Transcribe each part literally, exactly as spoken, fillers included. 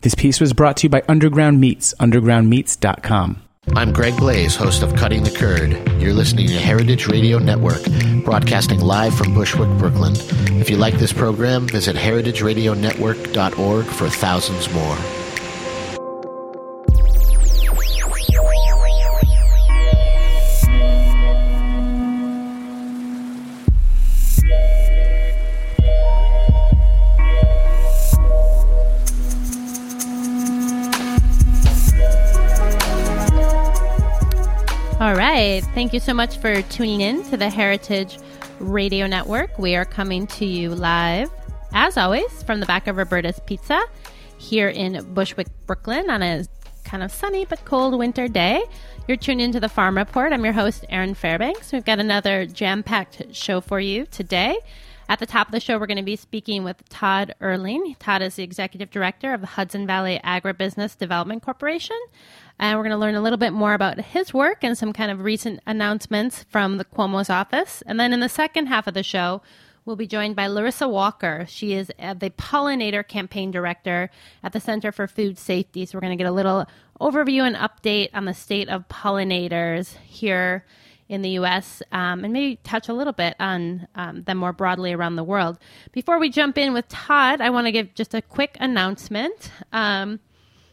This piece was brought to you by Underground Meats, underground meats dot com. I'm Greg Blaze, host of Cutting the Curd. You're listening to Heritage Radio Network, broadcasting live from Bushwick, Brooklyn. If you like this program, visit heritage radio network dot org for thousands more. All right. Thank you so much for tuning in to the Heritage Radio Network. We are coming to you live, as always, from the back of Roberta's Pizza here in Bushwick, Brooklyn on a kind of sunny but cold winter day. You're tuned into the Farm Report. I'm your host, Erin Fairbanks. We've got another jam-packed show for you today. At the top of the show, we're going to be speaking with Todd Erling. Todd is the Executive Director of the Hudson Valley Agribusiness Development Corporation. And we're going to learn a little bit more about his work and some kind of recent announcements from the Cuomo's office. And then in the second half of the show, we'll be joined by Larissa Walker. She is the Pollinator Campaign Director at the Center for Food Safety. So we're going to get a little overview and update on the state of pollinators here in the U S um, and maybe touch a little bit on um, them more broadly around the world. Before we jump in with Todd, I want to give just a quick announcement. Um,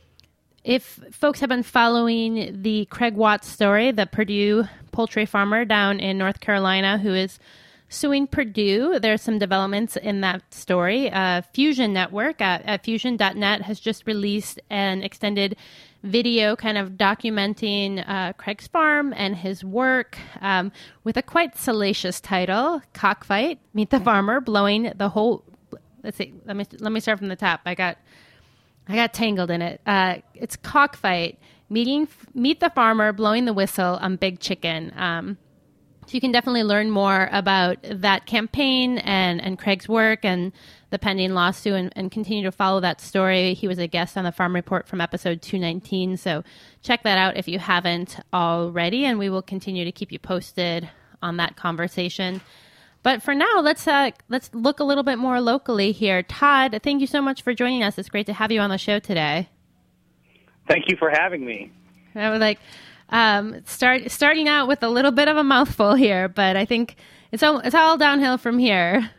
if folks have been following the Craig Watts story, the Purdue poultry farmer down in North Carolina who is suing Purdue, there's some developments in that story. Uh, Fusion Network at, at fusion dot net has just released an extended video kind of documenting uh, Craig's farm and his work um, with a quite salacious title, Cockfight, Meet the Farmer, blowing the whole, let's see, let me let me start from the top. I got I got tangled in it. Uh, it's Cockfight, meeting, Meet the Farmer, blowing the whistle on Big Chicken. Um, so you can definitely learn more about that campaign and, and Craig's work and the pending lawsuit and, and continue to follow that story. He was a guest on the Farm Report from episode two nineteen. So check that out if you haven't already, and we will continue to keep you posted on that conversation. But for now, let's uh, let's look a little bit more locally here. Todd, thank you so much for joining us. It's great to have you on the show today. Thank you for having me. I was like, um, start starting out with a little bit of a mouthful here, but I think it's all it's all downhill from here.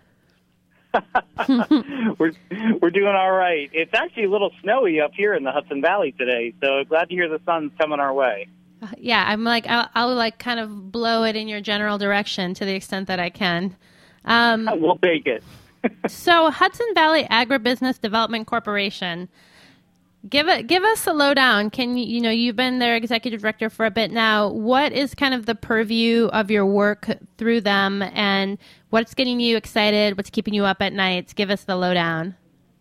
we're we're doing all right. It's actually a little snowy up here in the Hudson Valley today, so glad to hear the sun's coming our way. Uh, yeah, I'm like I'll, I'll like kind of blow it in your general direction to the extent that I can. Um, we'll take it. So Hudson Valley Agribusiness Development Corporation. Give it, give us a lowdown. Can you, you know, you've been their executive director for a bit now. What is kind of the purview of your work through them, and what's getting you excited? What's keeping you up at nights? Give us the lowdown.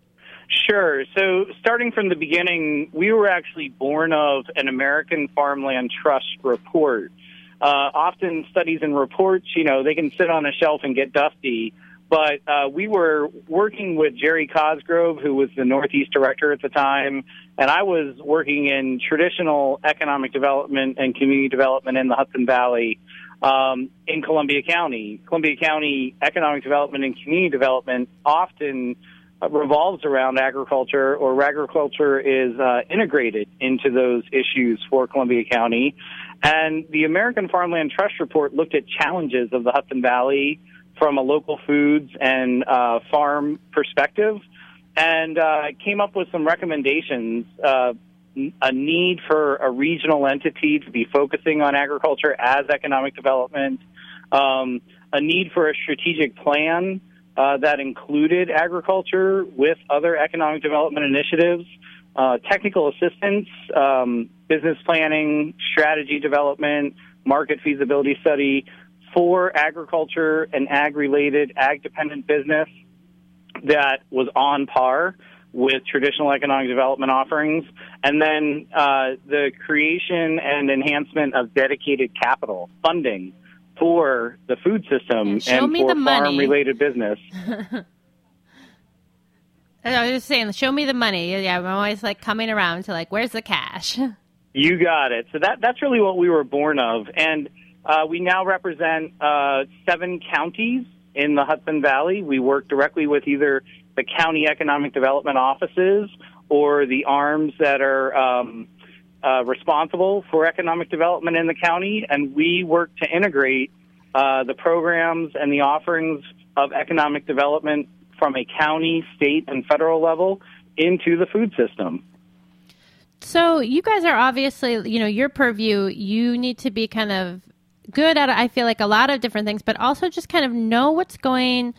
Sure. So starting from the beginning, we were actually born of an American Farmland Trust report. Uh, often studies and reports, you know, they can sit on a shelf and get dusty. But uh, we were working with Jerry Cosgrove, who was the Northeast director at the time, and I was working in traditional economic development and community development in the Hudson Valley um, in Columbia County. Columbia County economic development and community development often uh, revolves around agriculture, or agriculture is uh, integrated into those issues for Columbia County. And the American Farmland Trust report looked at challenges of the Hudson Valley from a local foods and uh, farm perspective, and uh, came up with some recommendations, uh, a need for a regional entity to be focusing on agriculture as economic development, um, a need for a strategic plan uh, that included agriculture with other economic development initiatives, uh, technical assistance, um, business planning, strategy development, market feasibility study, for agriculture and ag-related, ag-dependent business that was on par with traditional economic development offerings, and then uh, the creation and enhancement of dedicated capital funding for the food system and, and for farm-related business. I was just saying, show me the money. Yeah, I'm always like coming around to like, where's the cash? You got it. So that that's really what we were born of, and Uh, we now represent uh, seven counties in the Hudson Valley. We work directly with either the county economic development offices or the arms that are um, uh, responsible for economic development in the county, and we work to integrate uh, the programs and the offerings of economic development from a county, state, and federal level into the food system. So you guys are obviously, you know, your purview, you need to be kind of good at, I feel like, a lot of different things, but also just kind of know what's going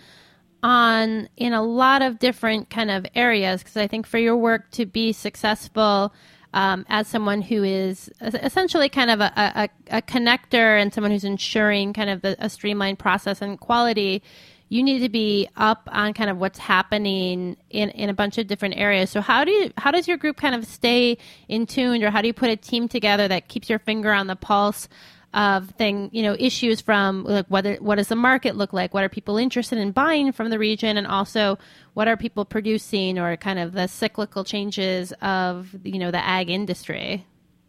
on in a lot of different kind of areas. Because I think for your work to be successful um, as someone who is essentially kind of a, a, a connector and someone who's ensuring kind of the, a streamlined process and quality, you need to be up on kind of what's happening in, in a bunch of different areas. So how do you, how does your group kind of stay in tune, or how do you put a team together that keeps your finger on the pulse of thing, you know, issues from like whether, what does the market look like? What are people interested in buying from the region? And also what are people producing, or kind of the cyclical changes of, you know, the ag industry?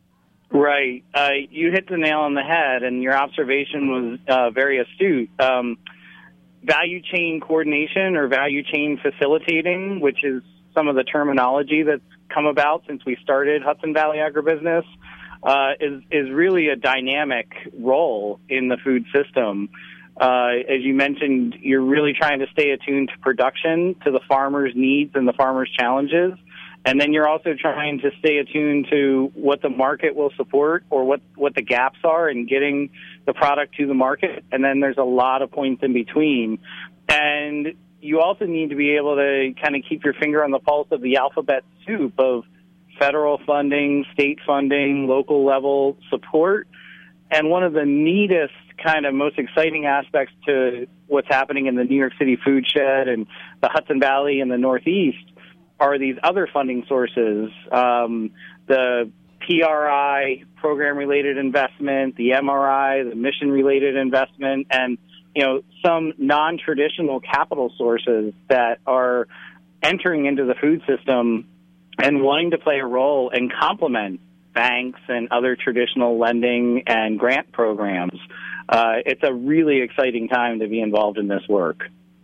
Right. Uh, you hit the nail on the head, and your observation was uh, very astute. Um, Value chain coordination, or value chain facilitating, which is some of the terminology that's come about since we started Hudson Valley Agribusiness, uh, is, is really a dynamic role in the food system. Uh, as you mentioned, you're really trying to stay attuned to production, to the farmer's needs and the farmer's challenges. And then you're also trying to stay attuned to what the market will support, or what, what the gaps are in getting the product to the market. And then there's a lot of points in between. And you also need to be able to kind of keep your finger on the pulse of the alphabet soup of federal funding, state funding, local level support. And one of the neatest, kind of most exciting aspects to what's happening in the New York City food shed and the Hudson Valley and the Northeast are these other funding sources, um, the P R I, program-related investment, the M R I, the mission-related investment, and, you know, some non-traditional capital sources that are entering into the food system and wanting to play a role and complement banks and other traditional lending and grant programs. Uh, it's a really exciting time to be involved in this work.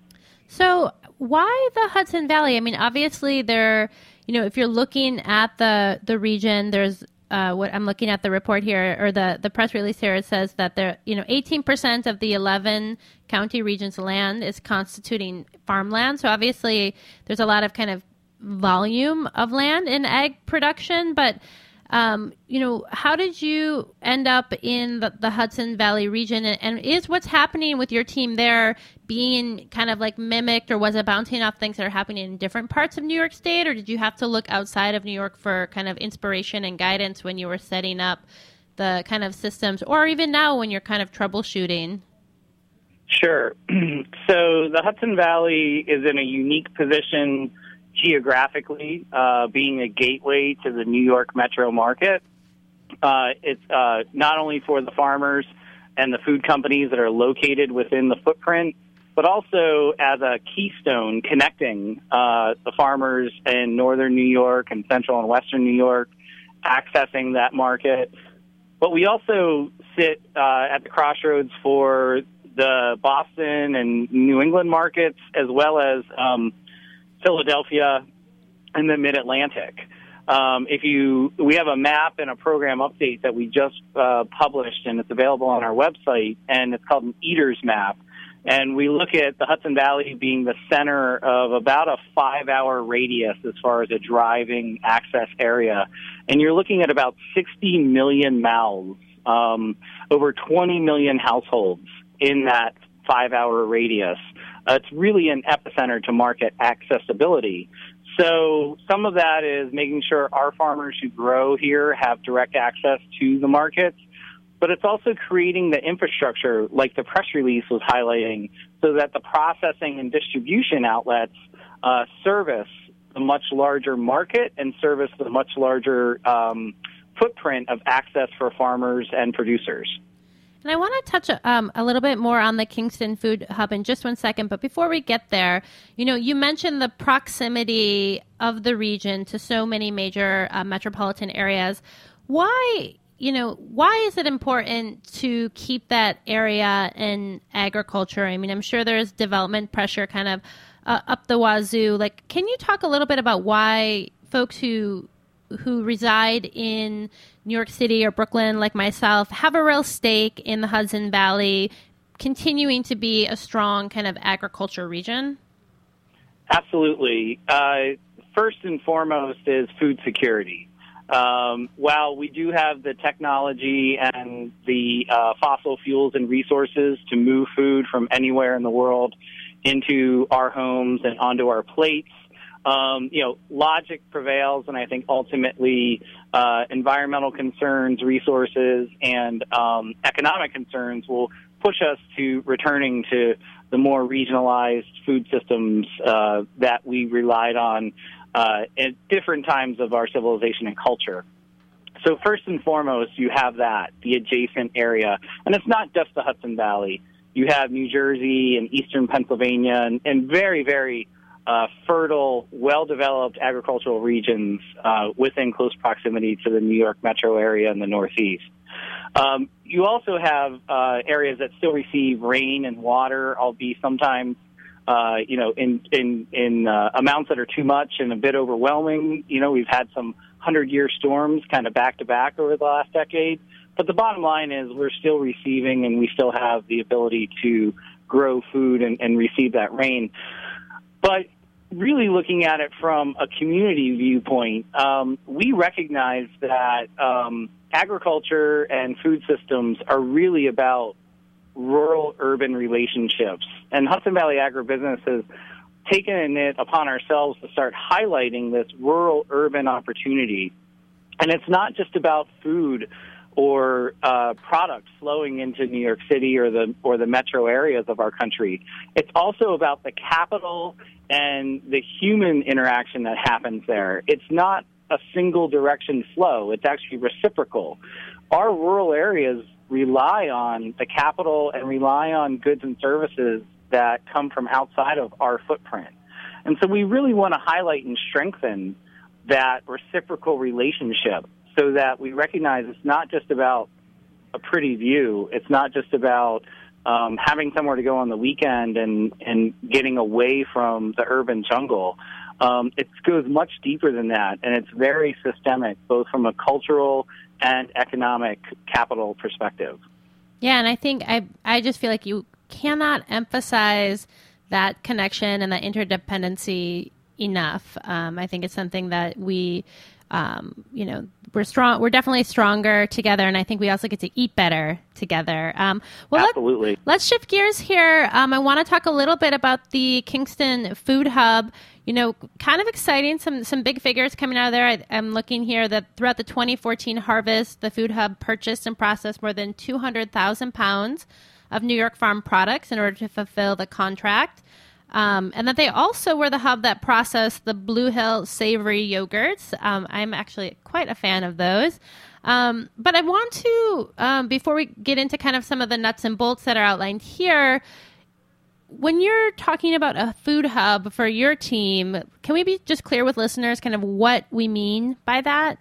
So why the Hudson Valley? I mean, obviously there, you know, if you're looking at the, the region, there's uh, what I'm looking at the report here, or the, the press release here, it says that there, you know, eighteen percent of the eleven county regions land is constituting farmland. So obviously there's a lot of kind of volume of land in ag production, but Um, you know, how did you end up in the, the Hudson Valley region, and, and is what's happening with your team there being kind of like mimicked, or was it bouncing off things that are happening in different parts of New York State, or did you have to look outside of New York for kind of inspiration and guidance when you were setting up the kind of systems, or even now when you're kind of troubleshooting? Sure. So the Hudson Valley is in a unique position geographically, uh, being a gateway to the New York metro market. Uh, it's uh, not only for the farmers and the food companies that are located within the footprint, but also as a keystone connecting uh, the farmers in northern New York and central and western New York, accessing that market. But we also sit uh, at the crossroads for the Boston and New England markets, as well as um, Philadelphia and the Mid-Atlantic. Um, if you, we have a map and a program update that we just uh, published, and it's available on our website, and it's called an Eater's Map. And we look at the Hudson Valley being the center of about a five-hour radius as far as a driving access area. And you're looking at about sixty million mouths, um, over twenty million households in that five-hour radius. Uh, it's really an epicenter to market accessibility. So some of that is making sure our farmers who grow here have direct access to the markets, but it's also creating the infrastructure, like the press release was highlighting, so that the processing and distribution outlets uh, service the much larger market and service the much larger um, footprint of access for farmers and producers. And I want to touch um, a little bit more on the Kingston Food Hub in just one second. But before we get there, you know, you mentioned the proximity of the region to so many major uh, metropolitan areas. Why, you know, why is it important to keep that area in agriculture? I mean, I'm sure there's development pressure kind of uh, up the wazoo. Like, can you talk a little bit about why folks who who reside in New York City or Brooklyn, like myself, have a real stake in the Hudson Valley continuing to be a strong kind of agriculture region? Absolutely. Uh, first and foremost is food security. Um, while we do have the technology and the uh, fossil fuels and resources to move food from anywhere in the world into our homes and onto our plates, um, you know, logic prevails, and I think ultimately uh, environmental concerns, resources, and um, economic concerns will push us to returning to the more regionalized food systems uh, that we relied on uh, at different times of our civilization and culture. So first and foremost, you have that, the adjacent area. And it's not just the Hudson Valley. You have New Jersey and eastern Pennsylvania and, and very, very uh, fertile, well-developed agricultural regions uh, within close proximity to the New York metro area and the Northeast. Um, you also have uh, areas that still receive rain and water, albeit sometimes, uh, you know, in in in uh, amounts that are too much and a bit overwhelming. You know, we've had some hundred-year storms kind of back-to-back over the last decade. But the bottom line is we're still receiving and we still have the ability to grow food and, and receive that rain. But really looking at it from a community viewpoint, um, we recognize that um, agriculture and food systems are really about rural-urban relationships. And Hudson Valley Agribusiness has taken it upon ourselves to start highlighting this rural-urban opportunity. And it's not just about food or uh, products flowing into New York City or the or the metro areas of our country. It's also about the capital and the human interaction that happens there. It's not a single direction flow. It's actually reciprocal. Our rural areas rely on the capital and rely on goods and services that come from outside of our footprint. And so we really want to highlight and strengthen that reciprocal relationship so that we recognize it's not just about a pretty view. It's not just about um, having somewhere to go on the weekend and, and getting away from the urban jungle. Um, it goes much deeper than that, and it's very systemic, both from a cultural and economic capital perspective. Yeah, and I think I I just feel like you cannot emphasize that connection and that interdependency enough. Um, I think it's something that we, um, you know, we're strong. We're definitely stronger together, and I think we also get to eat better together. Um, well, Absolutely. Let, let's shift gears here. Um, I want to talk a little bit about the Kingston Food Hub. You know, kind of exciting. Some some big figures coming out of there. I, I'm looking here that throughout the twenty fourteen harvest, the Food Hub purchased and processed more than two hundred thousand pounds of New York farm products in order to fulfill the contract. Um, and that they also were the hub that processed the Blue Hill savory yogurts. Um, I'm actually quite a fan of those. Um, but I want to, um, before we get into kind of some of the nuts and bolts that are outlined here, when you're talking about a food hub for your team, can we be just clear with listeners kind of what we mean by that?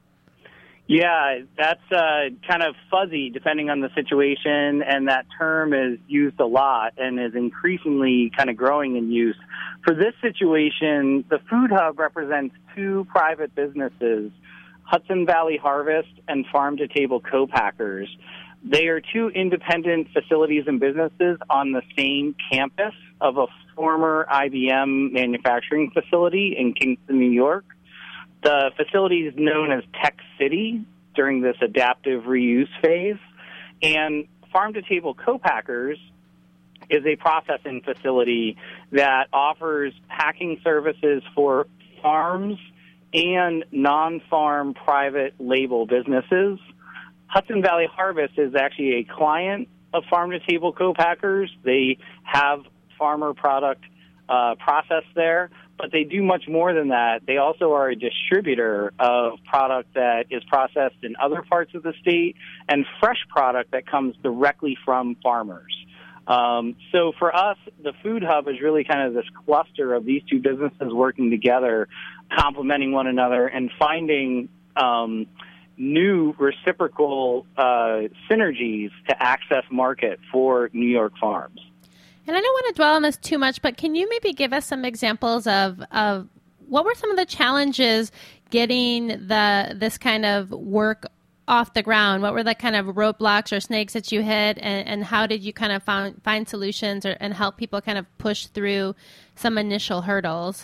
Yeah, that's uh, kind of fuzzy depending on the situation, and that term is used a lot and is increasingly kind of growing in use. For this situation, the Food Hub represents two private businesses, Hudson Valley Harvest and Farm to Table Co-Packers. They are two independent facilities and businesses on the same campus of a former I B M manufacturing facility in Kingston, New York. The facility is known as Tech City during this adaptive reuse phase. And Farm to Table Co-Packers is a processing facility that offers packing services for farms and non-farm private label businesses. Hudson Valley Harvest is actually a client of Farm to Table Co-Packers. They have farmer product uh, processed there, but they do much more than that. They also are a distributor of product that is processed in other parts of the state and fresh product that comes directly from farmers. Um, so for us, the Food Hub is really kind of this cluster of these two businesses working together, complementing one another, and finding um, new reciprocal uh, synergies to access market for New York farms. And I don't want to dwell on this too much, but can you maybe give us some examples of, of what were some of the challenges getting the this kind of work off the ground? What were the kind of roadblocks or snags that you hit, and, and how did you kind of find, find solutions or, and help people kind of push through some initial hurdles?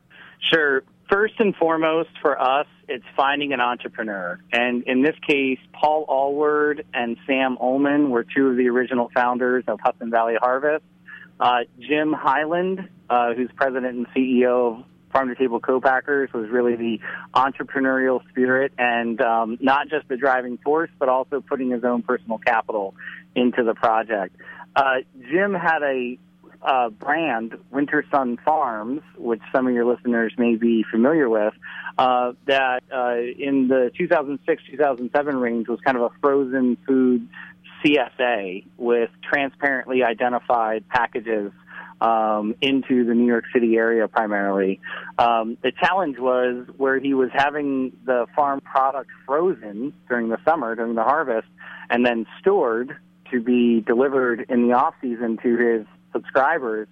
Sure. First and foremost for us, it's finding an entrepreneur. And in this case, Paul Allward and Sam Ullman were two of the original founders of Hudson Valley Harvest. Uh, Jim Highland, uh, who's president and C E O of Farm to Table Co-Packers, was really the entrepreneurial spirit and um, not just the driving force, but also putting his own personal capital into the project. Uh, Jim had a uh, brand, Winter Sun Farms, which some of your listeners may be familiar with, uh, that uh, in the two thousand six two thousand seven range was kind of a frozen food C S A with transparently identified packages um, into the New York City area primarily. Um, the challenge was where he was having the farm product frozen during the summer, during the harvest, and then stored to be delivered in the off-season to his subscribers,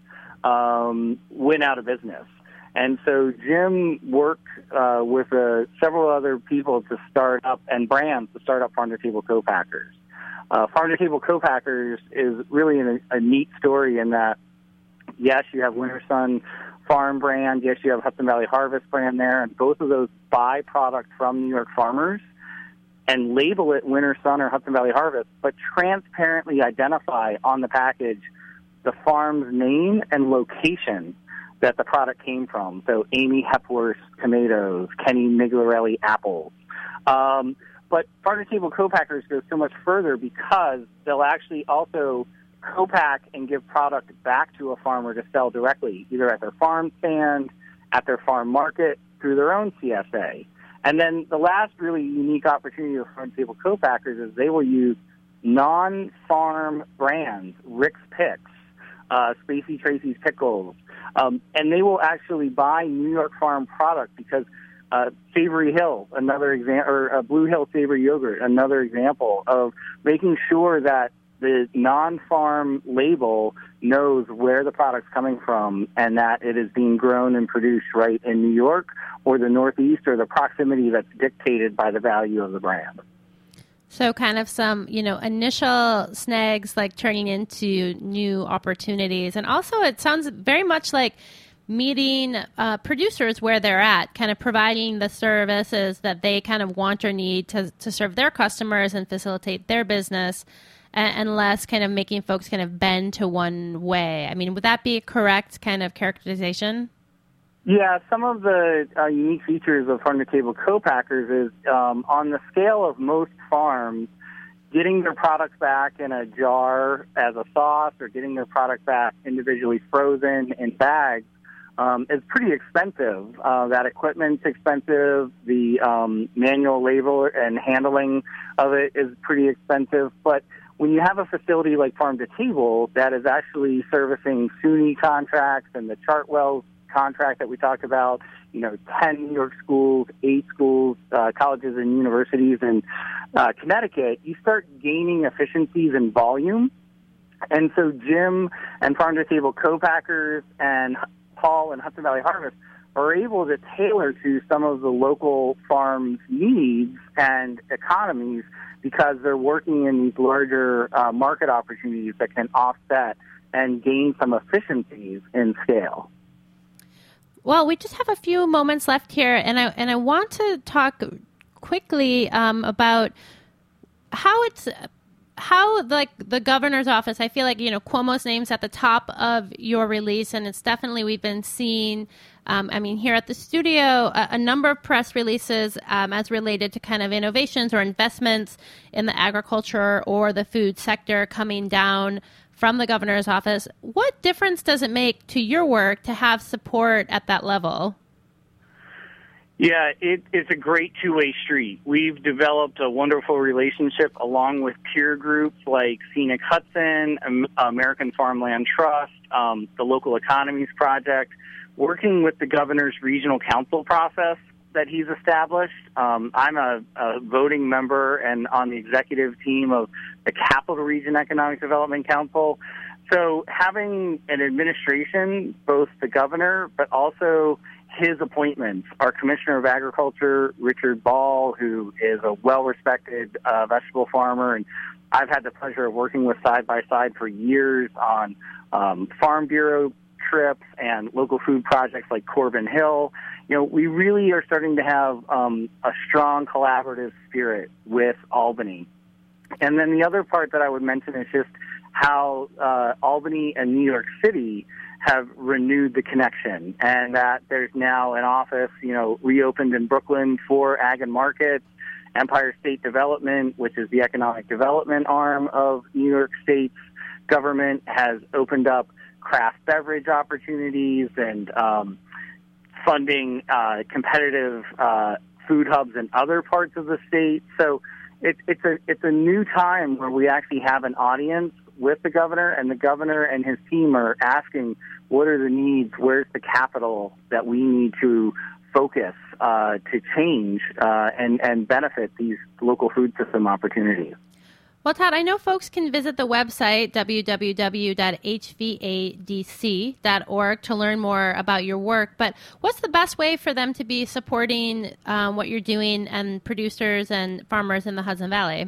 um, went out of business. And so Jim worked uh, with uh, several other people to start up, and brands to start up Farm to Table Co-Packers. Uh, Farm to Table Co-Packers is really a, a neat story in that, yes, you have Winter Sun Farm brand, yes, you have Hudson Valley Harvest brand there, and both of those buy product from New York farmers and label it Winter Sun or Hudson Valley Harvest, but transparently identify on the package the farm's name and location that the product came from. So Amy Hepworth tomatoes, Kenny Migliorelli apples. Um, but Farm to Table Co-Packers go so much further because they'll actually also co-pack and give product back to a farmer to sell directly, either at their farm stand, at their farm market, through their own C S A. And then the last really unique opportunity of Farm to Table Co-Packers is they will use non-farm brands, Rick's Picks, uh, Spacey Tracy's Pickles, um, and they will actually buy New York farm product because uh, Savory Hill, another example, or uh, Blue Hill Savory Yogurt, another example of making sure that the non-farm label knows where the product's coming from and that it is being grown and produced right in New York or the Northeast or the proximity that's dictated by the value of the brand. So kind of some, you know, initial snags like turning into new opportunities. And also it sounds very much like meeting uh, producers where they're at, kind of providing the services that they kind of want or need to, to serve their customers and facilitate their business, and, and less kind of making folks kind of bend to one way. I mean, would that be a correct kind of characterization? Yeah, some of the uh, unique features of Farm to Table Co-Packers is um, on the scale of most farms, getting their products back in a jar as a sauce or getting their product back individually frozen in bags um, is pretty expensive. Uh, that equipment's expensive. The um, manual label and handling of it is pretty expensive. But when you have a facility like Farm to Table that is actually servicing SUNY contracts and the Chartwells contract that we talked about, you know, ten New York schools, eight schools, uh, colleges and universities in uh, Connecticut, you start gaining efficiencies in volume. And so Jim and Farm to Table Co-Packers and Paul and Hudson Valley Harvest are able to tailor to some of the local farms' needs and economies because they're working in these larger uh, market opportunities that can offset and gain some efficiencies in scale. Well, we just have a few moments left here, and I and I want to talk quickly um, about how it's how like the governor's office. I feel like you know Cuomo's name's at the top of your release, and it's definitely we've been seeing. Um, I mean, here at the studio, a, a number of press releases um, as related to kind of innovations or investments in the agriculture or the food sector coming down from the governor's office. What difference does it make to your work to have support at that level? Yeah, it, it's a great two-way street. We've developed a wonderful relationship along with peer groups like Scenic Hudson, American Farmland Trust, um, the Local Economies Project, working with the governor's regional council process that he's established. Um, I'm a, a voting member and on the executive team of the Capital Region Economic Development Council. So having an administration, both the governor, but also his appointments, our Commissioner of Agriculture, Richard Ball, who is a well-respected uh, vegetable farmer, and I've had the pleasure of working with side by side for years on um, Farm Bureau trips and local food projects like Corbin Hill. You know, we really are starting to have um, a strong collaborative spirit with Albany. And then the other part that I would mention is just how uh, Albany and New York City have renewed the connection, and that there's now an office, you know, reopened in Brooklyn for Ag and Markets. Empire State Development, which is the economic development arm of New York State's government, has opened up craft beverage opportunities and um, funding uh, competitive uh, food hubs in other parts of the state. So it, it's a it's a new time where we actually have an audience with the governor, and the governor and his team are asking, what are the needs, where's the capital that we need to focus uh, to change uh, and, and benefit these local food system opportunities. Well, Todd, I know folks can visit the website, w w w dot h v a d c dot org, to learn more about your work, but what's the best way for them to be supporting um, what you're doing and producers and farmers in the Hudson Valley?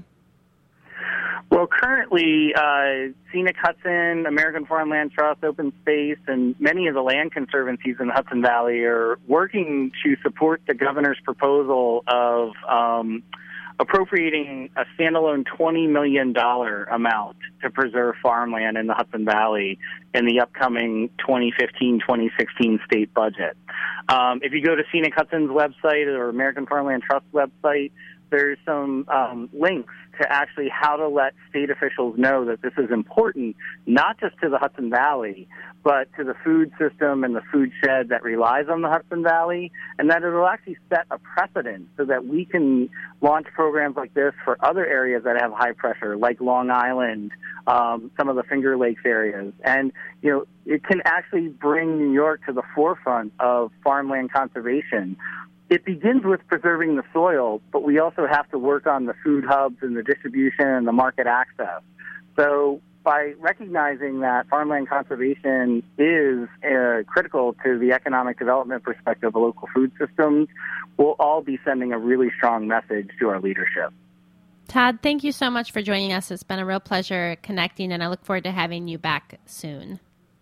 Well, currently, uh, Scenic Hudson, American Farmland Trust, Open Space, and many of the land conservancies in the Hudson Valley are working to support the governor's proposal of um, appropriating a standalone twenty million dollars amount to preserve farmland in the Hudson Valley in the upcoming twenty fifteen twenty sixteen state budget. Um, if you go to Scenic Hudson's website or American Farmland Trust website, there's some um, links to actually how to let state officials know that this is important, not just to the Hudson Valley, but to the food system and the food shed that relies on the Hudson Valley, and that it will actually set a precedent so that we can launch programs like this for other areas that have high pressure, like Long Island, um, some of the Finger Lakes areas. And, you know, it can actually bring New York to the forefront of farmland conservation. It begins with preserving the soil, but we also have to work on the food hubs and the distribution and the market access. So by recognizing that farmland conservation is uh, critical to the economic development perspective of local food systems, we'll all be sending a really strong message to our leadership. Todd, thank you so much for joining us. It's been a real pleasure connecting, and I look forward to having you back soon.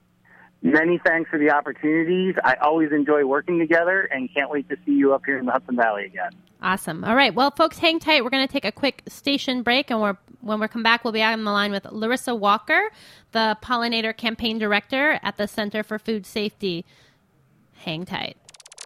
Many thanks for the opportunities. I always enjoy working together and can't wait to see you up here in the Hudson Valley again. Awesome. All right. Well, folks, hang tight. We're going to take a quick station break, and we're, when we come back, we'll be on the line with Larissa Walker, the Pollinator Campaign Director at the Center for Food Safety. Hang tight.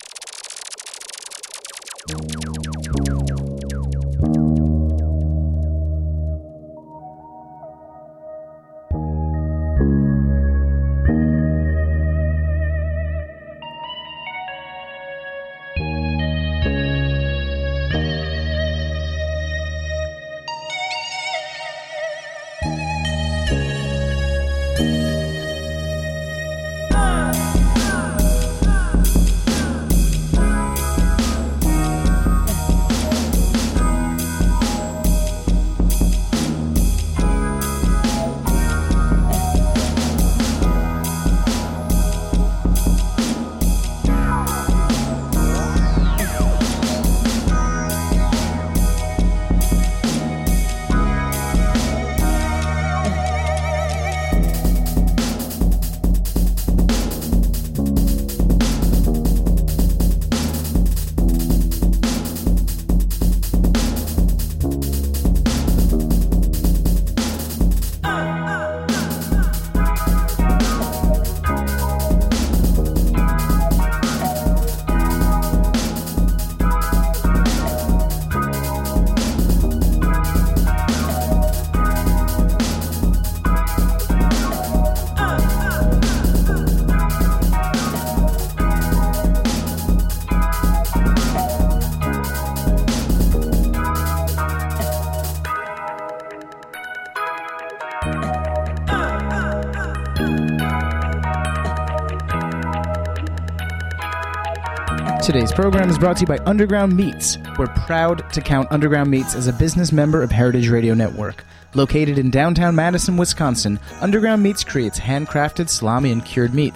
Today's program is brought to you by Underground Meats. We're proud to count Underground Meats as a business member of Heritage Radio Network. Located in downtown Madison, Wisconsin, Underground Meats creates handcrafted salami and cured meats.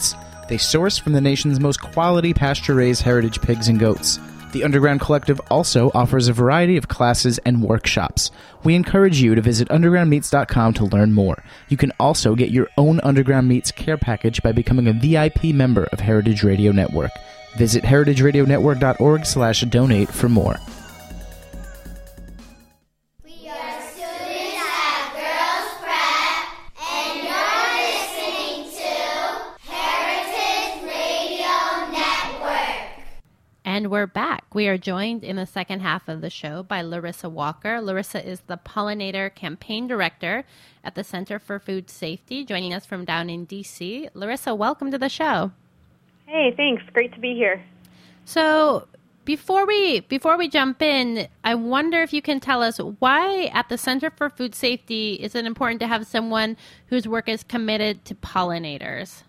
They source from the nation's most quality pasture-raised heritage pigs and goats. The Underground Collective also offers a variety of classes and workshops. We encourage you to visit underground meats dot com to learn more. You can also get your own Underground Meats care package by becoming a V I P member of Heritage Radio Network. Visit heritage radio network dot org slash donate for more. And we're back. We are joined in the second half of the show by Larissa Walker. Larissa is the Pollinator Campaign Director at the Center for Food Safety, joining us from down in D C. Larissa, welcome to the show. Hey, thanks. Great to be here. So before we before we jump in, I wonder if you can tell us why at the Center for Food Safety is it important to have someone whose work is committed to pollinators?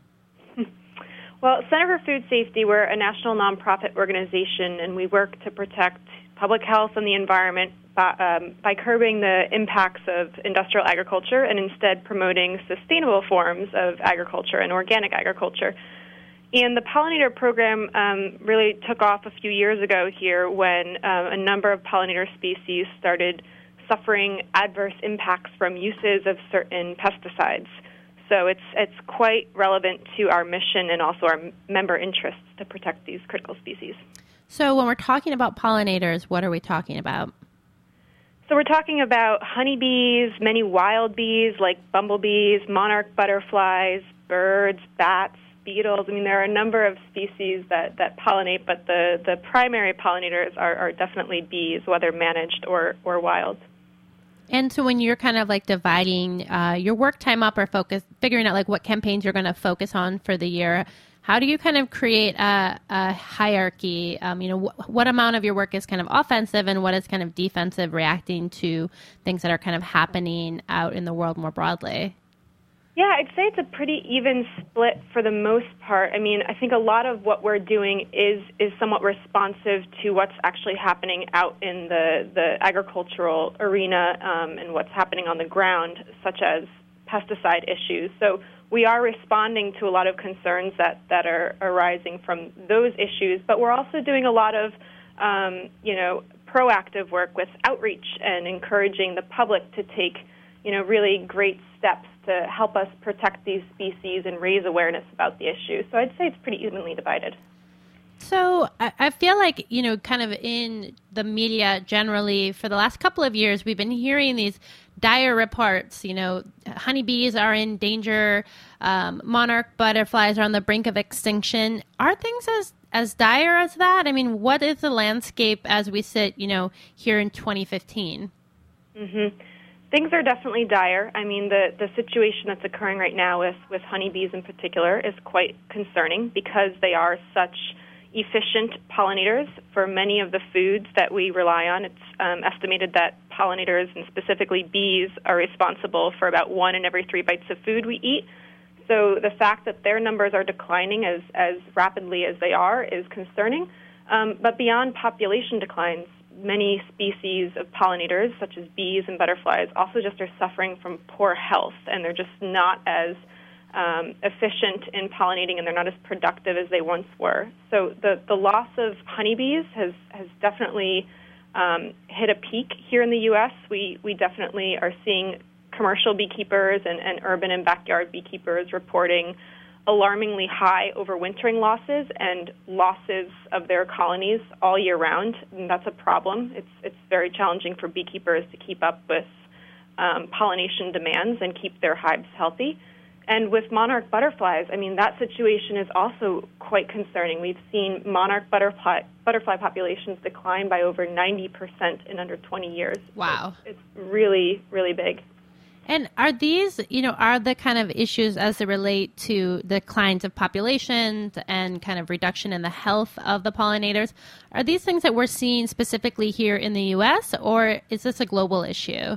Well, Center for Food Safety, we're a national nonprofit organization, and we work to protect public health and the environment by, um, by curbing the impacts of industrial agriculture and instead promoting sustainable forms of agriculture and organic agriculture. And the pollinator program um, really took off a few years ago here when um, a number of pollinator species started suffering adverse impacts from uses of certain pesticides. So it's it's quite relevant to our mission and also our member interests to protect these critical species. So when we're talking about pollinators, what are we talking about? So we're talking about honeybees, many wild bees like bumblebees, monarch butterflies, birds, bats, beetles. I mean, there are a number of species that, that pollinate, but the, the primary pollinators are, are definitely bees, whether managed or, or wild. And so when you're kind of like dividing uh, your work time up or focus, figuring out like what campaigns you're going to focus on for the year, how do you kind of create a, a hierarchy? Um, you know, wh- what amount of your work is kind of offensive and what is kind of defensive, reacting to things that are kind of happening out in the world more broadly? Yeah, I'd say it's a pretty even split for the most part. I mean, I think a lot of what we're doing is is somewhat responsive to what's actually happening out in the, the agricultural arena um, and what's happening on the ground, such as pesticide issues. So we are responding to a lot of concerns that, that are arising from those issues, but we're also doing a lot of, um, you know, proactive work with outreach and encouraging the public to take, you know, really great steps to help us protect these species and raise awareness about the issue. So I'd say it's pretty evenly divided. So I, I feel like, you know, kind of in the media generally for the last couple of years, we've been hearing these dire reports, you know, honeybees are in danger, um, monarch butterflies are on the brink of extinction. Are things as, as dire as that? I mean, what is the landscape as we sit, you know, here in twenty fifteen? Mm-hmm. Things are definitely dire. I mean, the, the situation that's occurring right now with, with honeybees in particular is quite concerning because they are such efficient pollinators for many of the foods that we rely on. It's um, estimated that pollinators, and specifically bees, are responsible for about one in every three bites of food we eat. So the fact that their numbers are declining as, as rapidly as they are is concerning. Um, but beyond population declines, many species of pollinators, such as bees and butterflies, also just are suffering from poor health, and they're just not as um, efficient in pollinating, and they're not as productive as they once were. So the, the loss of honeybees has, has definitely um, hit a peak here in the U S. We, we definitely are seeing commercial beekeepers and, and urban and backyard beekeepers reporting alarmingly high overwintering losses and losses of their colonies all year round. And that's a problem. It's it's very challenging for beekeepers to keep up with um, pollination demands and keep their hives healthy. And with monarch butterflies, I mean, that situation is also quite concerning. We've seen monarch butterfly butterfly populations decline by over ninety percent in under twenty years. Wow. It's, it's really, really big. And are these, you know, are the kind of issues as they relate to declines of populations and kind of reduction in the health of the pollinators, are these things that we're seeing specifically here in the U S, or is this a global issue?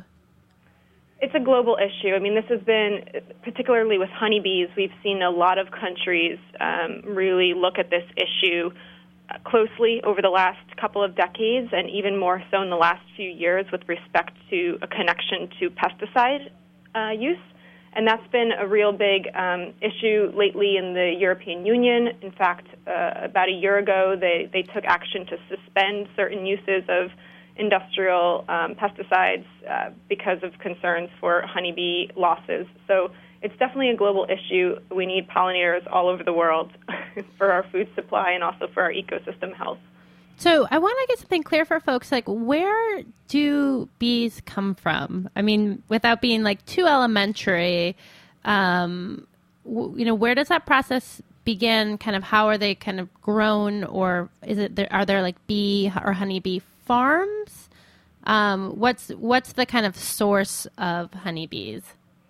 It's a global issue. I mean, this has been, particularly with honeybees, we've seen a lot of countries um, really look at this issue closely over the last couple of decades, and even more so in the last few years with respect to a connection to pesticide uh, use. And that's been a real big um, issue lately in the European Union. In fact, uh, about a year ago, they, they took action to suspend certain uses of industrial um, pesticides uh, because of concerns for honeybee losses. So it's definitely a global issue. We need pollinators all over the world for our food supply and also for our ecosystem health. So I want to get something clear for folks, like where do bees come from? I mean, without being like too elementary, um, w- you know, where does that process begin? Kind of how are they kind of grown, or is it there, are there like bee or honeybee farms? Um, what's what's the kind of source of honeybees?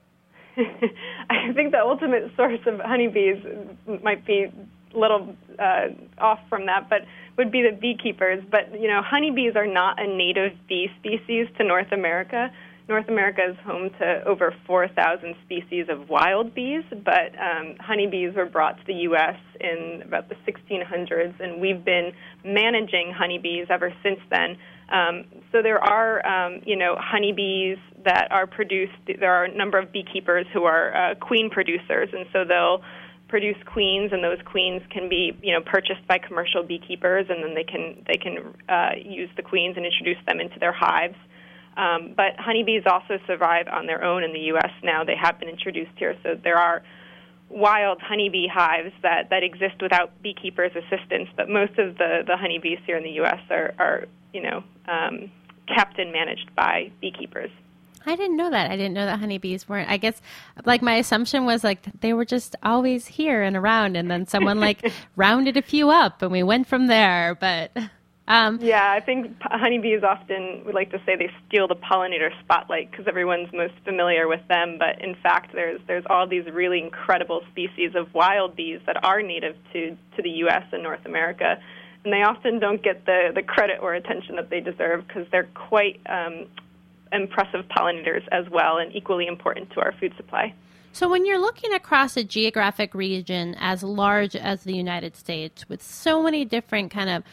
I think the ultimate source of honeybees might be a little uh, off from that, but would be the beekeepers. But, you know, honeybees are not a native bee species to North America. North America is home to over four thousand species of wild bees, but um, honeybees were brought to the U S in about the sixteen hundreds, and we've been managing honeybees ever since then. Um, so there are, um, you know, honeybees that are produced. There are a number of beekeepers who are uh, queen producers, and so they'll produce queens, and those queens can be, you know, purchased by commercial beekeepers, and then they can they can uh, use the queens and introduce them into their hives. Um, but honeybees also survive on their own in the U S now. They have been introduced here, so there are wild honeybee hives that, that exist without beekeepers' assistance, but most of the, the honeybees here in the U S are, are you know, um, kept and managed by beekeepers. I didn't know that. I didn't know that honeybees weren't. I guess, like, my assumption was, like, they were just always here and around, and then someone, like, rounded a few up, and we went from there, but... Um, yeah, I think honeybees often, we like to say they steal the pollinator spotlight because everyone's most familiar with them, but in fact there's there's all these really incredible species of wild bees that are native to, to the U S and North America, and they often don't get the, the credit or attention that they deserve because they're quite um, impressive pollinators as well and equally important to our food supply. So when you're looking across a geographic region as large as the United States with so many different kind of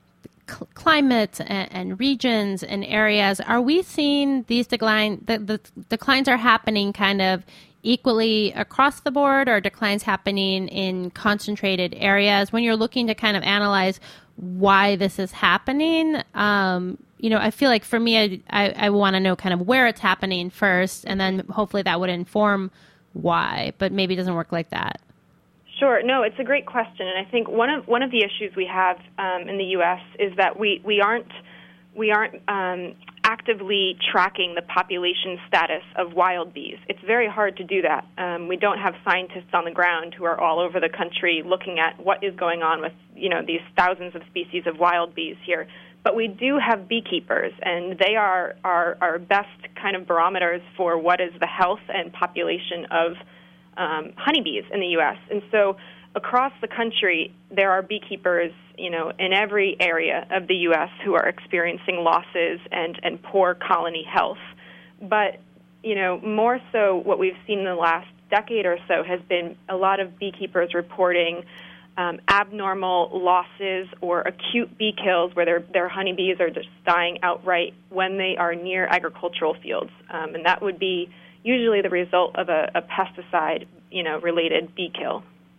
cl- climates and, and regions and areas, are we seeing these decline, the, the declines are happening kind of equally across the board, or declines happening in concentrated areas? When you're looking to kind of analyze why this is happening, um, you know, I feel like for me, I, I, I want to know kind of where it's happening first, and then hopefully that would inform why, but maybe it doesn't work like that. Sure. No, it's a great question, and I think one of one of the issues we have um, in the U S is that we, we aren't we aren't um, actively tracking the population status of wild bees. It's very hard to do that. Um, we don't have scientists on the ground who are all over the country looking at what is going on with, you know, these thousands of species of wild bees here. But we do have beekeepers, and they are our, our best kind of barometers for what is the health and population of um, honeybees in the U S. And so across the country, there are beekeepers, you know, in every area of the U S who are experiencing losses and, and poor colony health. But, you know, more so what we've seen in the last decade or so has been a lot of beekeepers reporting Um, abnormal losses or acute bee kills where their, their honeybees are just dying outright when they are near agricultural fields. Um, and that would be usually the result of a, a pesticide, you know, related bee kill.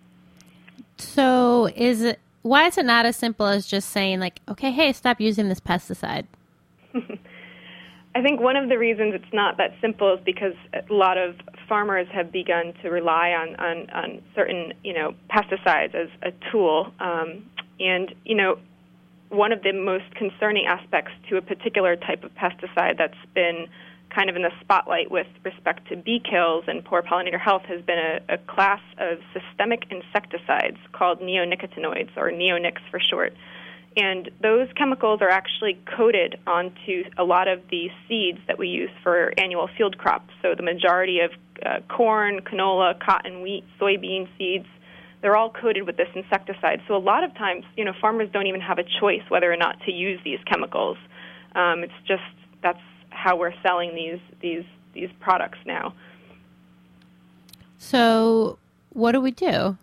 So is it, why is it not as simple as just saying like, okay, hey, stop using this pesticide? I think one of the reasons it's not that simple is because a lot of farmers have begun to rely on, on, on certain, you know, pesticides as a tool. Um, and, you know, one of the most concerning aspects to a particular type of pesticide that's been kind of in the spotlight with respect to bee kills and poor pollinator health has been a, a class of systemic insecticides called neonicotinoids, or neonics for short. And those chemicals are actually coated onto a lot of the seeds that we use for annual field crops. So the majority of uh, corn, canola, cotton, wheat, soybean seeds, they're all coated with this insecticide. So a lot of times, you know, farmers don't even have a choice whether or not to use these chemicals. Um, it's just that's how we're selling these these these products now. So what do we do?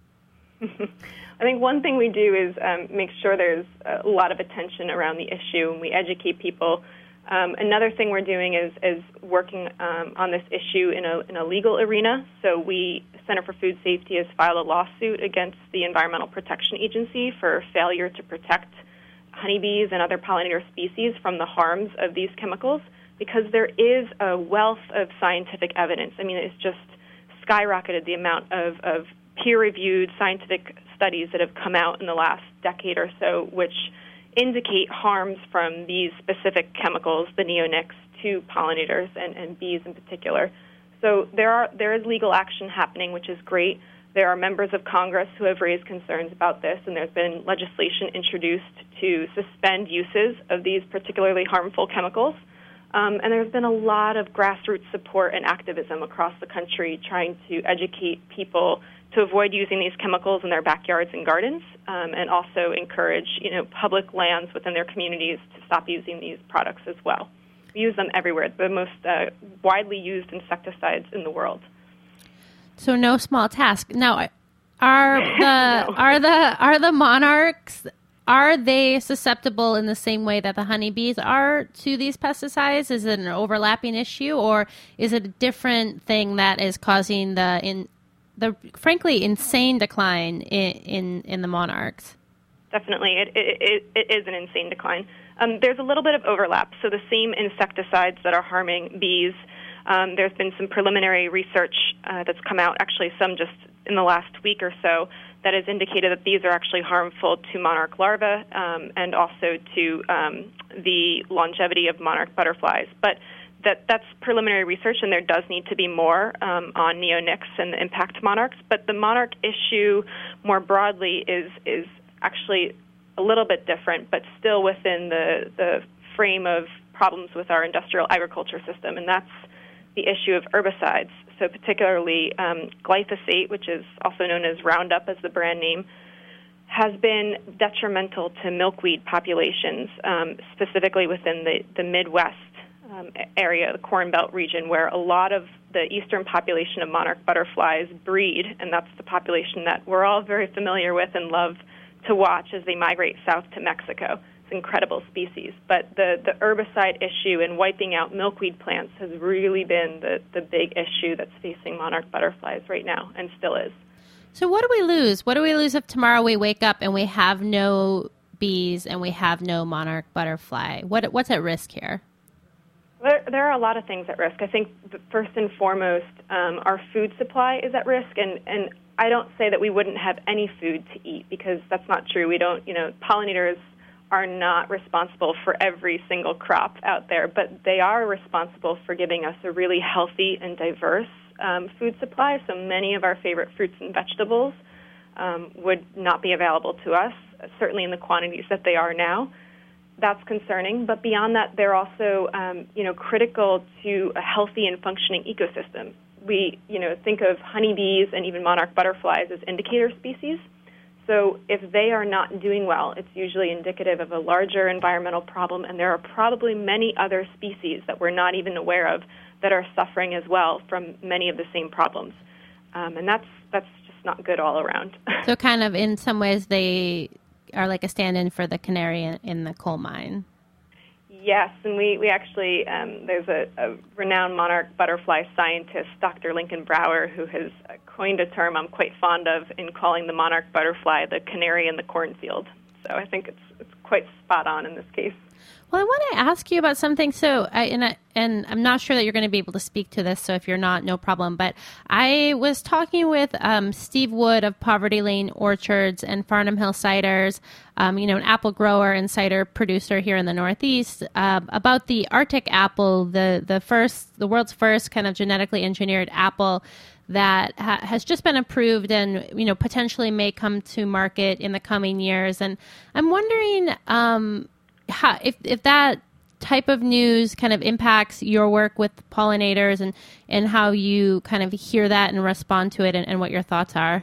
I think one thing we do is um, make sure there's a lot of attention around the issue, and we educate people Um, another thing we're doing is, is working um, on this issue in a, in a legal arena. So we, Center for Food Safety, has filed a lawsuit against the Environmental Protection Agency for failure to protect honeybees and other pollinator species from the harms of these chemicals, because there is a wealth of scientific evidence. I mean, it's just skyrocketed the amount of, of peer-reviewed scientific studies that have come out in the last decade or so, which indicate harms from these specific chemicals, the neonics, to pollinators and, and bees in particular. So there are there is legal action happening, which is great. There are members of Congress who have raised concerns about this, and there's been legislation introduced to suspend uses of these particularly harmful chemicals. Um, and there's been a lot of grassroots support and activism across the country trying to educate people to avoid using these chemicals in their backyards and gardens, um, and also encourage, you know, public lands within their communities to stop using these products as well. We use them everywhere, the most uh, widely used insecticides in the world. So no small task. Now, are the no. are the are the monarchs, are they susceptible in the same way that the honeybees are to these pesticides? Is it an overlapping issue, or is it a different thing that is causing the in the frankly insane decline in in, in the monarchs? Definitely, it, it, it is an insane decline. Um, there's a little bit of overlap. So the same insecticides that are harming bees, um, there's been some preliminary research uh, that's come out, actually some just in the last week or so, that has indicated that these are actually harmful to monarch larvae um, and also to um, the longevity of monarch butterflies. But that that's preliminary research, and there does need to be more um, on neonics and the impact to monarchs. But the monarch issue more broadly is is actually a little bit different, but still within the, the frame of problems with our industrial agriculture system, and that's the issue of herbicides. So particularly um, glyphosate, which is also known as Roundup as the brand name, has been detrimental to milkweed populations, um, specifically within the, the Midwest um, area, the Corn Belt region, where a lot of the eastern population of monarch butterflies breed, and that's the population that we're all very familiar with and love to watch as they migrate south to Mexico. It's an incredible species. But the, the herbicide issue and wiping out milkweed plants has really been the, the big issue that's facing monarch butterflies right now, and still is. So what do we lose? What do we lose if tomorrow we wake up and we have no bees and we have no monarch butterfly? What What's at risk here? There, there are a lot of things at risk. I think first and foremost, um, our food supply is at risk, and, and I don't say that we wouldn't have any food to eat, because that's not true. We don't, you know, pollinators are not responsible for every single crop out there, but they are responsible for giving us a really healthy and diverse um, food supply. So many of our favorite fruits and vegetables um, would not be available to us, certainly in the quantities that they are now. That's concerning, but beyond that, they're also, um, you know, critical to a healthy and functioning ecosystem. We, you know, think of honeybees and even monarch butterflies as indicator species. So if they are not doing well, it's usually indicative of a larger environmental problem, and there are probably many other species that we're not even aware of that are suffering as well from many of the same problems. Um, and that's that's just not good all around. So kind of in some ways they are like a stand-in for the canary in, in the coal mine. Yes, and we, we actually, um, there's a, a renowned monarch butterfly scientist, Doctor Lincoln Brower, who has coined a term I'm quite fond of in calling the monarch butterfly the canary in the cornfield. So I think it's it's quite spot on in this case. Well, I want to ask you about something. So, I, and, I, and I'm not sure that you're going to be able to speak to this, so if you're not, no problem. But I was talking with um, Steve Wood of Poverty Lane Orchards and Farnham Hill Ciders, um, you know, an apple grower and cider producer here in the Northeast, uh, about the Arctic apple, the the first, the world's first kind of genetically engineered apple that ha- has just been approved and, you know, potentially may come to market in the coming years. And I'm wondering um, how, if, if that type of news kind of impacts your work with pollinators, and, and how you kind of hear that and respond to it, and, and what your thoughts are.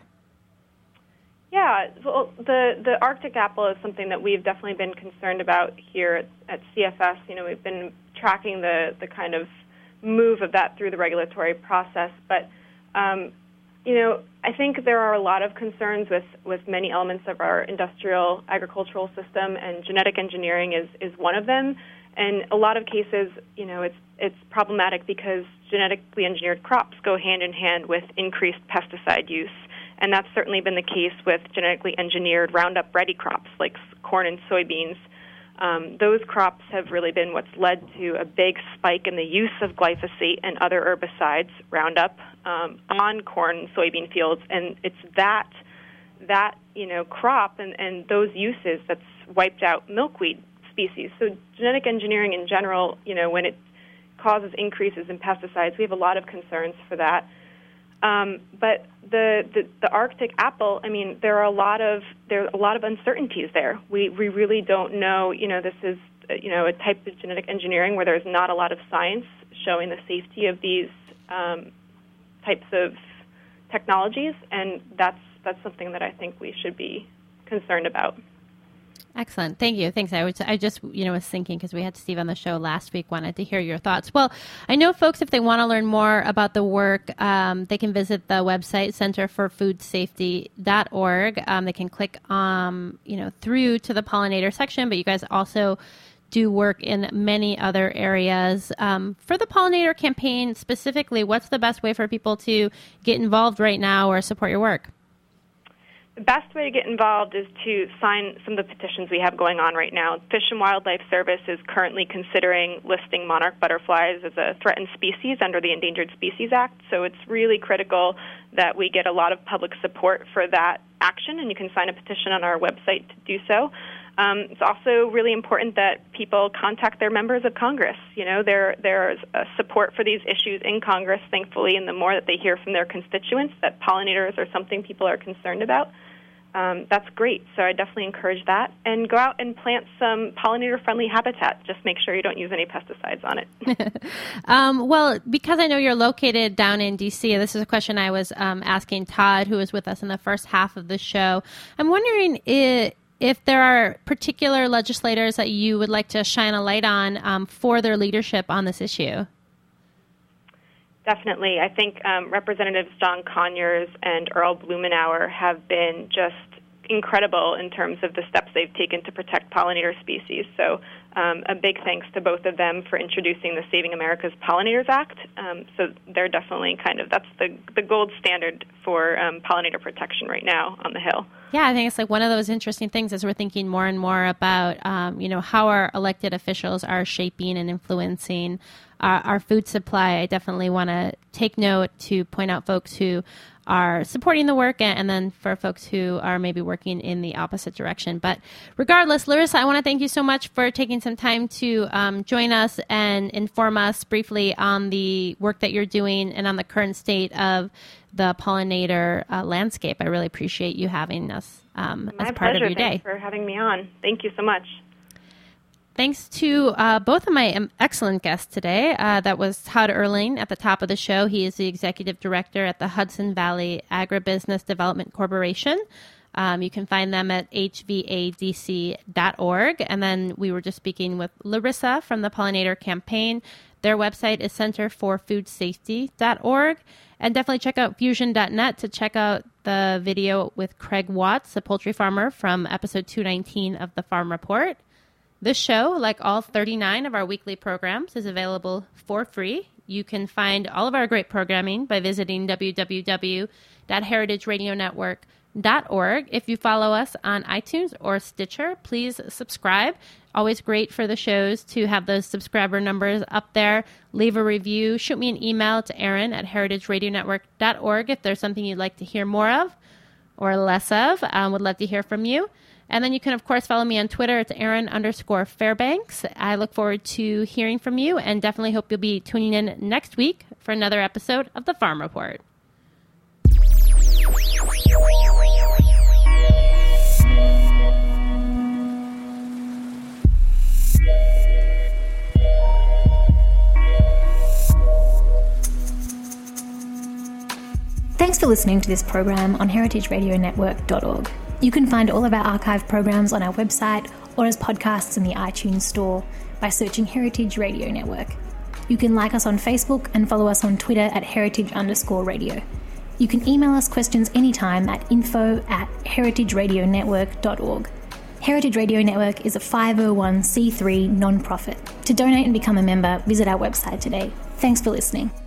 Yeah, well, the, the Arctic apple is something that we've definitely been concerned about here at, at C F S. You know, we've been tracking the, the kind of move of that through the regulatory process, but Um, you know, I think there are a lot of concerns with, with many elements of our industrial agricultural system, and genetic engineering is, is one of them. And a lot of cases, you know, it's it's problematic because genetically engineered crops go hand in hand with increased pesticide use. And that's certainly been the case with genetically engineered Roundup-ready crops like corn and soybeans. Um, those crops have really been what's led to a big spike in the use of glyphosate and other herbicides, Roundup, um, on corn and soybean fields. And it's that, that you know, crop and, and those uses that's wiped out milkweed species. So genetic engineering in general, you know, when it causes increases in pesticides, we have a lot of concerns for that. Um, but the, the the Arctic apple, I mean, there are a lot of there are a lot of uncertainties there. We we really don't know. You know, this is you know a type of genetic engineering where there's not a lot of science showing the safety of these um, types of technologies, and that's that's something that I think we should be concerned about. Excellent. Thank you. Thanks. I was, I just, you know, was thinking because we had Steve on the show last week, wanted to hear your thoughts. Well, I know folks, if they want to learn more about the work, um, they can visit the website, center for food safety dot org. Um, they can click, um, you know, through to the pollinator section, but you guys also do work in many other areas. Um, for the pollinator campaign specifically, what's the best way for people to get involved right now or support your work? The best way to get involved is to sign some of the petitions we have going on right now. Fish and Wildlife Service is currently considering listing monarch butterflies as a threatened species under the Endangered Species Act, so it's really critical that we get a lot of public support for that action, and you can sign a petition on our website to do so. Um, it's also really important that people contact their members of Congress. You know, there there's a support for these issues in Congress, thankfully, and the more that they hear from their constituents that pollinators are something people are concerned about, um, that's great. So I definitely encourage that. And go out and plant some pollinator-friendly habitat. Just make sure you don't use any pesticides on it. um, well, because I know you're located down in D C, this is a question I was um, asking Todd, who was with us in the first half of the show. I'm wondering if... If there are particular legislators that you would like to shine a light on um, for their leadership on this issue. Definitely. I think um, Representatives John Conyers and Earl Blumenauer have been just incredible in terms of the steps they've taken to protect pollinator species. So um, a big thanks to both of them for introducing the Saving America's Pollinators Act. Um, so they're definitely kind of, that's the, the gold standard for um, pollinator protection right now on the Hill. Yeah, I think it's like one of those interesting things as we're thinking more and more about, um, you know, how our elected officials are shaping and influencing uh, our food supply. I definitely want to take note to point out folks who are supporting the work and, and then for folks who are maybe working in the opposite direction. But regardless, Larissa, I want to thank you so much for taking some time to um, join us and inform us briefly on the work that you're doing and on the current state of the pollinator uh, landscape. I really appreciate you having us um, as part pleasure. of your day. Thanks for having me on. Thank you so much. Thanks to uh, both of my um, excellent guests today. Uh, that was Todd Erling at the top of the show. He is the executive director at the Hudson Valley Agribusiness Development Corporation. Um, you can find them at H V A D C dot org. And then we were just speaking with Larissa from the Pollinator Campaign. Their website is center for food safety dot org. And definitely check out fusion dot net to check out the video with Craig Watts, a poultry farmer, from episode two nineteen of the Farm Report. This show, like all thirty-nine of our weekly programs, is available for free. You can find all of our great programming by visiting w w w dot heritage radio network dot org. If you follow us on iTunes or Stitcher, please subscribe. Always great for the shows to have those subscriber numbers up there. Leave a review. Shoot me an email to Erin at heritage radio network dot org if there's something you'd like to hear more of or less of. Um, would love to hear from you. And then you can, of course, follow me on Twitter. It's Erin underscore Fairbanks. I look forward to hearing from you and definitely hope you'll be tuning in next week for another episode of the Farm Report. Thanks for listening to this program on heritage radio network dot org. You can find all of our archive programs on our website or as podcasts in the iTunes store by searching Heritage Radio Network. You can like us on Facebook and follow us on Twitter at heritage underscore radio. You can email us questions anytime at info at heritage radio network dot org. Heritage Radio Network is a five oh one c three non-profit. To donate and become a member, visit our website today. Thanks for listening.